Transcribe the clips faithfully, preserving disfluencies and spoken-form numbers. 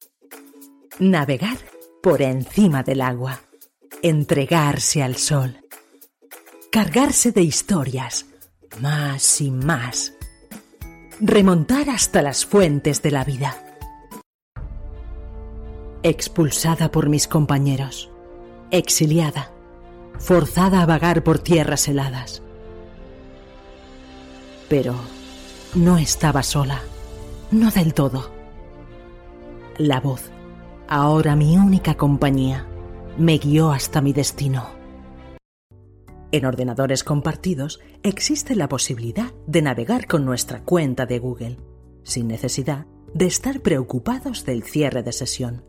Navegar por encima del agua. Entregarse al sol. Cargarse de historias, más y más. Remontar hasta las fuentes de la vida. Expulsada por mis compañeros. Exiliada. Forzada a vagar por tierras heladas. Pero no estaba sola. No del todo. La voz, ahora mi única compañía, me guió hasta mi destino. En ordenadores compartidos existe la posibilidad de navegar con nuestra cuenta de Google, sin necesidad de estar preocupados del cierre de sesión.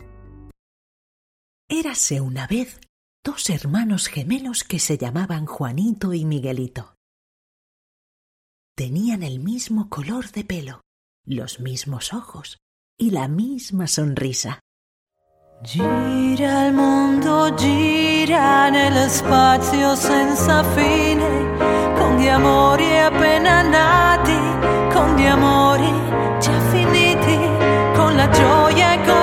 Érase una vez dos hermanos gemelos que se llamaban Juanito y Miguelito. Tenían el mismo color de pelo, los mismos ojos y la misma sonrisa. Gira il mondo, gira nello spazio senza fine, con di amori appena nati, con di amori già finiti, con la gioia e con